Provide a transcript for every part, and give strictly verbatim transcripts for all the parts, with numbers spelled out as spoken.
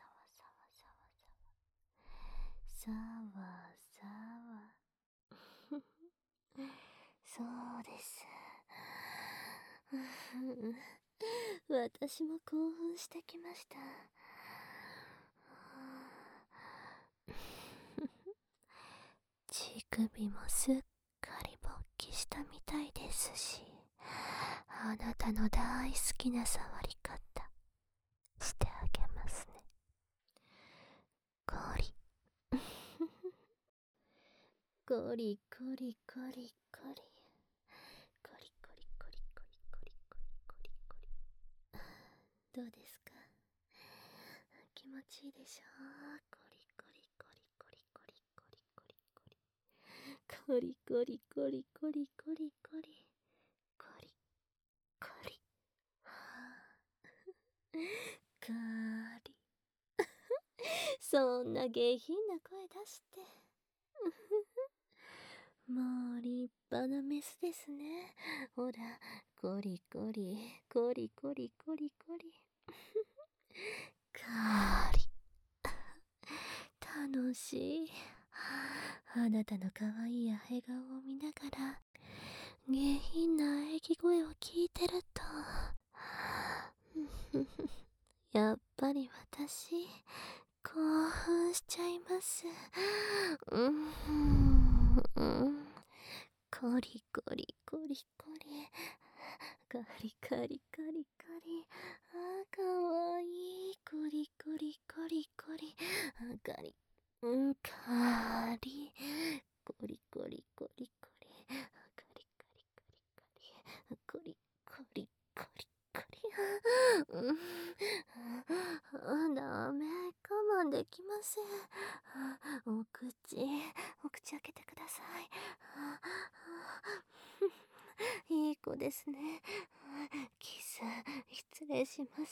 さわさわ。そうです。私も興奮してきました。乳首もすっかり勃起したみたいですし、あなたの大好きな触り方してあげますね。ゴリゴリゴリゴリゴリゴリゴリゴリゴリゴリゴリゴリゴリゴリゴリ。どうですか？気持ちいいでしょう？ゴリゴリゴリゴリゴリゴリゴリゴリゴリゴリゴリゴリゴリゴリゴリゴリ。ゴリ。そんな下品な声出して。もう立派なメスですね。ほら、ゴリゴリゴリゴリゴリゴリ。ゴリ。楽しい。あなたの可愛いアヘ顔を見ながら下品な喘ぎ声を聞いてるとやっぱり私興奮しちゃいます。うん、うん、ゴリゴリゴリゴリガリガリガリガリ。あーかわいい。ゴリゴリゴリゴリ。あガリうんガリゴリゴリゴリゴリガリガリガリガリゴリゴリゴリゴリ。うんあダメ我慢できません。お口お口開けてください。いい子ですね。キス失礼します。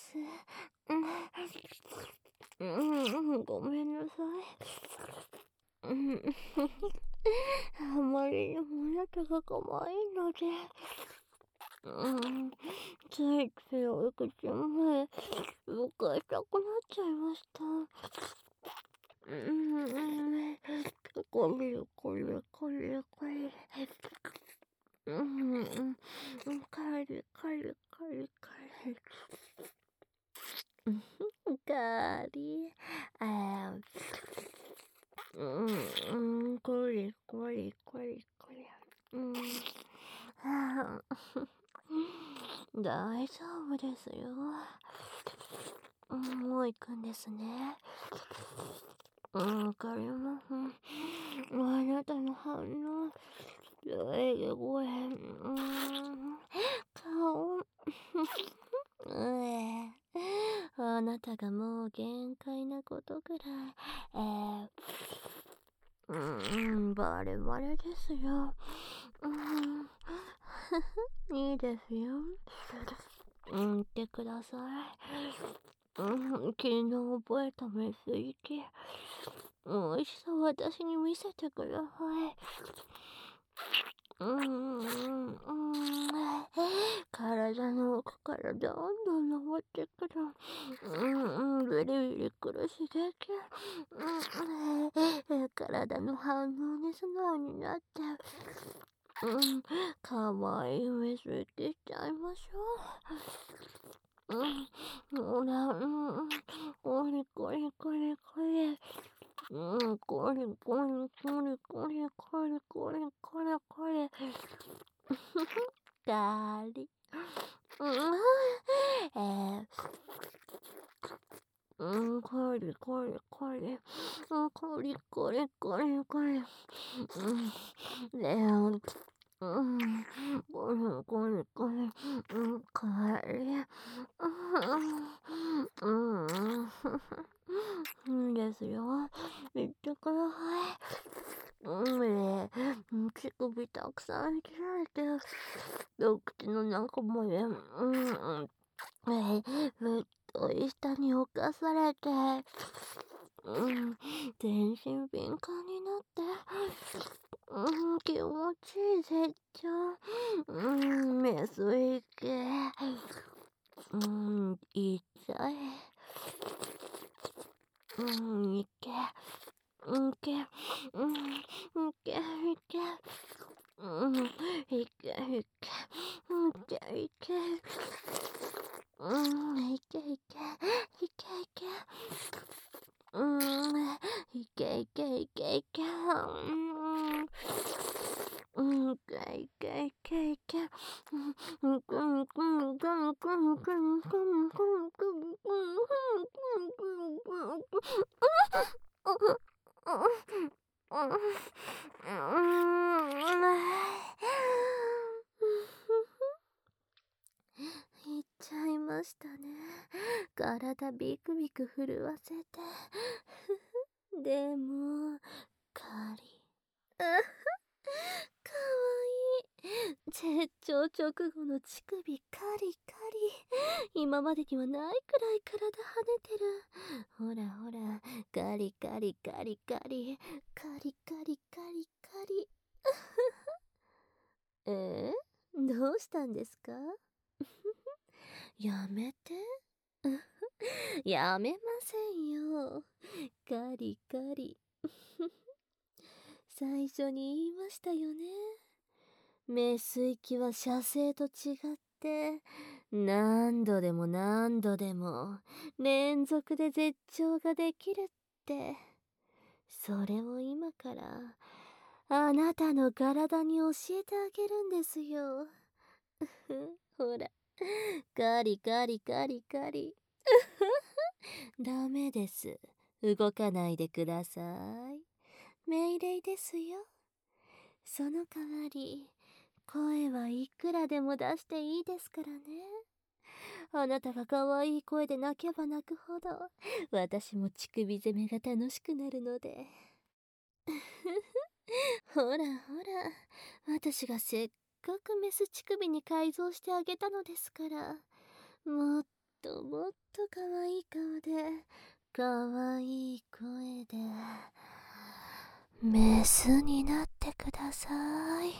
うん、うん、ごめんなさい。うん、あまりにもあなたが可愛いので、うん、ついついお口前動かしたくなっちゃいました。うん、これこれこれこれ。 うん、うん、カリカリカリカリ。うん、カリ、あー、うん、うん、コリコリコリコリ。うん、はあ、大丈夫ですよ。うん、もう行くんですね。うん、わかります。あなたの反応、声、声、うん、顔、うえ、あなたがもう限界なことぐらい、えー、うん、バレバレですよ。うん、いいですよ。うん、言ってください。うん、昨日覚えたメッセージ。美味しさ私に見せてください。うーん、うん、体の奥からどんどん登ってくる。うん、うん、ビリビリくる刺激。うん、体の反応に素直になって。うん、かわいいメス行ってしちゃいましょう。うん、ほら、うん、これこれこれこれ。うん、これこれこれこれこれこれこれこれ。ガリ。うん、えー、うん、これこれこれ。うん、これこれこれこれ。うん、レオン。うん、これこれこれ。うん、これ。うん、うん、いいですよ。言ってください。うん、ね、乳首たくさん切られて、お口の中まで、うん、えぶっとい下に侵されて、うん、全身敏感になって、うん、気持ちいい絶頂、うん、メス行け、うん、行っちゃえ、うん、行け、行け、うん、行け、行け、うん、行け、行け、行け、行け、うん、いけいけ、いけいけ、うん、いけいけいけいけ、うん、うん、いけいけいけいけ、うん、うん、くんくんくんくんくんくんくんくんくんくんくんくんくん、いっちゃいましたね。体ビクビク震わせて。でも、カリ。あ、かわいい。絶頂直後の乳首カリカリ。今までにはないくらい体跳ねてる。ほらほら、カリカリカリカリ。カリカリカリカリ。えー、どうしたんですか？やめて。やめませんよ。カリカリ。最初に言いましたよね。メス域は射精と違って、何度でも何度でも連続で絶頂ができるって。それを今からあなたの体に教えてあげるんですよ。ほら、カリカリカリカリ。ダメです。動かないでください。命令ですよ。その代わり、声はいくらでも出していいですからね。あなたが可愛い声で泣けば泣くほど、私も乳首攻めが楽しくなるので。ほらほら、私がせっかくメス乳首に改造してあげたのですから、もっともっと可愛い顔で、可愛い声で、メスになってください。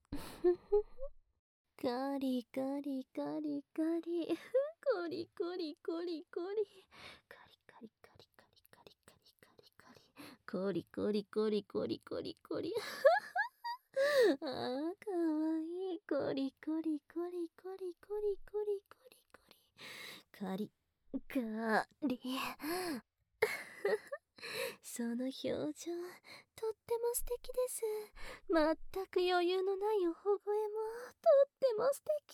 カリカリカリカリ、コリコリコリコリ、カリカリカリカリカリカリカリカリ、コリコリコリコリコリコリ。ああ、かわいいコリコリコリコリコリコリコリコリカリカリその表情、とっても素敵です。全く余裕のないおほ声もとっても素敵。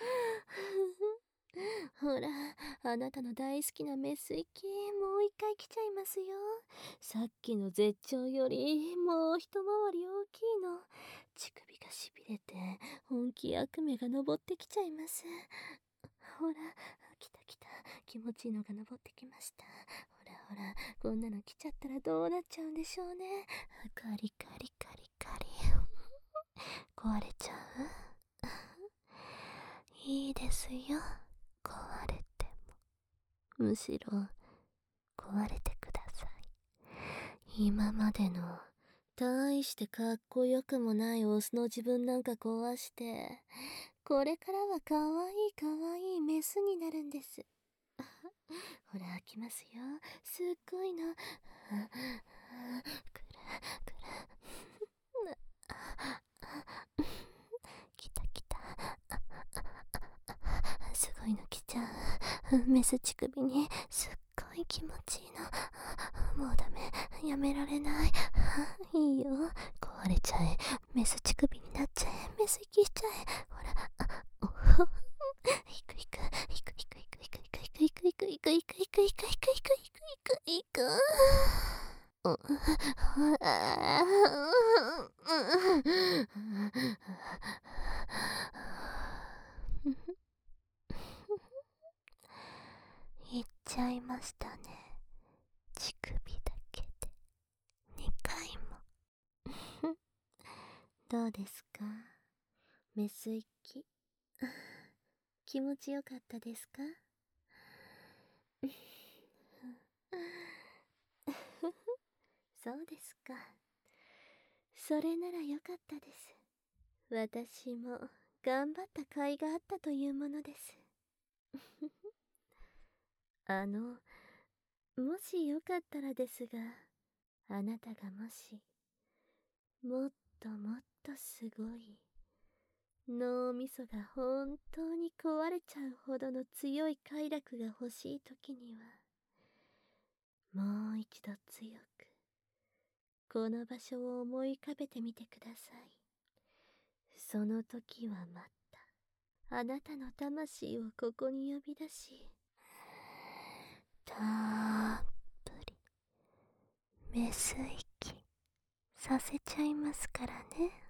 ほら、あなたの大好きなメス息、もう一回来ちゃいますよ。さっきの絶頂よりもう一回り大きいの。乳首がしびれて本気悪夢が登ってきちゃいます。ほら、来た来た、気持ちいいのが登ってきました。ほらほら、こんなの来ちゃったらどうなっちゃうんでしょうね。カリカリカリカリ壊れちゃう。いいですよ、壊れても。むしろ壊れてください。今までの大してかっこよくもないオスの自分なんか壊して、これからはかわいいかわいいメスになるんです。ほら、開きますよ。すっごいの。くるくるきたきた。すごいの来ちゃう。メス乳首にすっごい気持ちいいの。もうダメ、やめられない。いいよ、壊れちゃえ。メス乳首になっちゃえ。メス息しちゃえ。ほら、あおほいくいくいくいくいくいくいくいくいくいくいくいくいくいくいくいくいくいくいくいっちゃいましたね。乳首だけでにかいも。どうですか、メス息。気持ちよかったですか？そうですか。それならよかったです。私も頑張った甲斐があったというものです。あの、もしよかったらですが、あなたがもし、もっともっとすごい、脳みそが本当に壊れちゃうほどの強い快楽が欲しいときには、もう一度強く、この場所を思い浮かべてみてください。その時はまた、あなたの魂をここに呼び出し、たっぷりメス息させちゃいますからね。